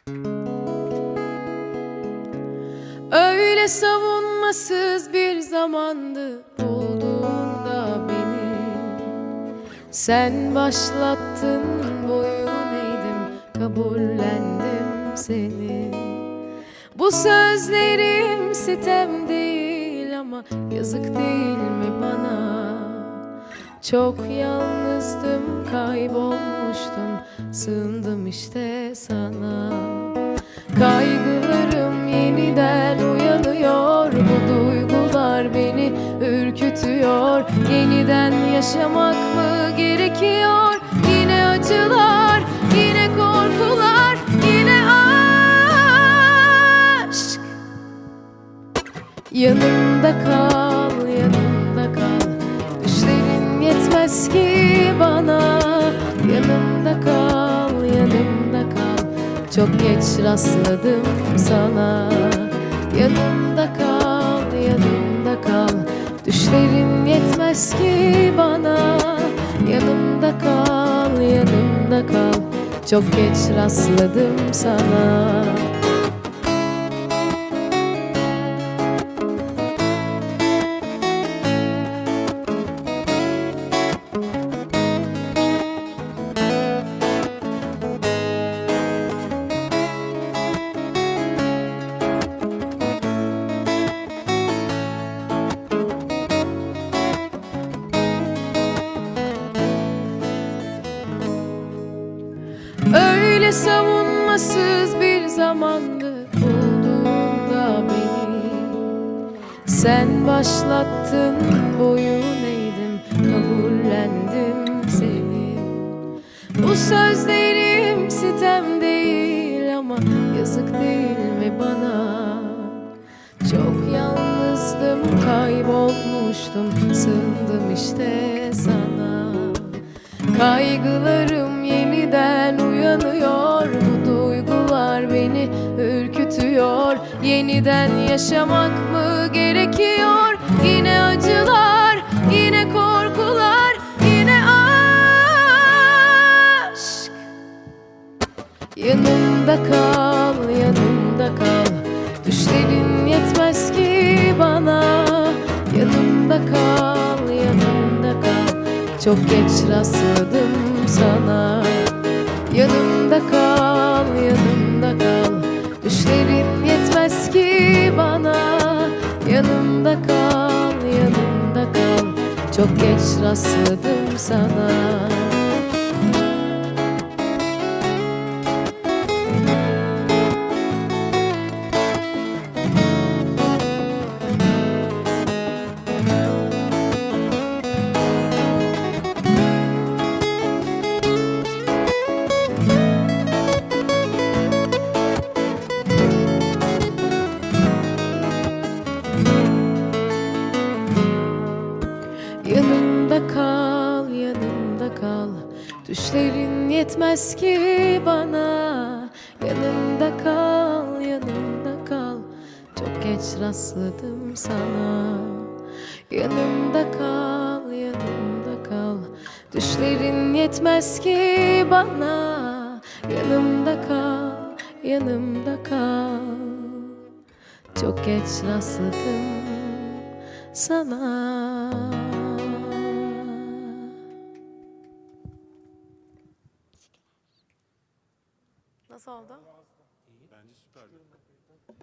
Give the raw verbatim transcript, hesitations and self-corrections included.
Öyle savunmasız bir zamandı bulduğunda beni. Sen başlattın, boyun eğdim, kabullendim seni. Bu sözlerim sitem değil ama yazık değil mi bana? Çok yalnızdım, kaybolmuştum, sığındım işte sana. Kaygılarım yeniden uyanıyor, bu duygular beni ürkütüyor. Yeniden yaşamak mı gerekiyor? Yine acılar, yine korkular, yine aşk. Yanımda kal, yanımda kal, düşlerin yetmez ki bana. Yanımda kal, yanımda kal, çok geç rastladım sana. Yanımda kal, yanımda kal, düşlerin yetmez ki bana. Yanımda kal, yanımda kal, çok geç rastladım sana. Öyle savunmasız bir zamandı bulduğunda beni. Sen başlattın, boyun eğdim, kabullendim seni. Bu sözlerim sitem değil ama yazık değil mi bana? Çok yalnızdım, kaybolmuştum, sığındım işte sana. Kaygılarım yeniden uyanıyor, bu duygular beni ürkütüyor. Yeniden yaşamak mı gerekiyor? Yine acılar, yine korkular, yine aşk. Yanımda kal, yanımda kal, düşlerin yetmez ki bana. Yanımda kal, yanımda kal, çok geç rastladım sana. Yanımda kal, yanımda kal, düşlerin yetmez ki bana. Yanımda kal, yanımda kal, çok geç rastladım sana. Yanımda kal, yanımda kal, düşlerin yetmez ki bana. Yanımda kal, yanımda kal, çok geç rastladım sana. Yanımda kal, yanımda kal, düşlerin yetmez ki bana. Yanımda kal, yanımda kal, çok geç rastladım sana. Nasıl oldu? Bence süperdi.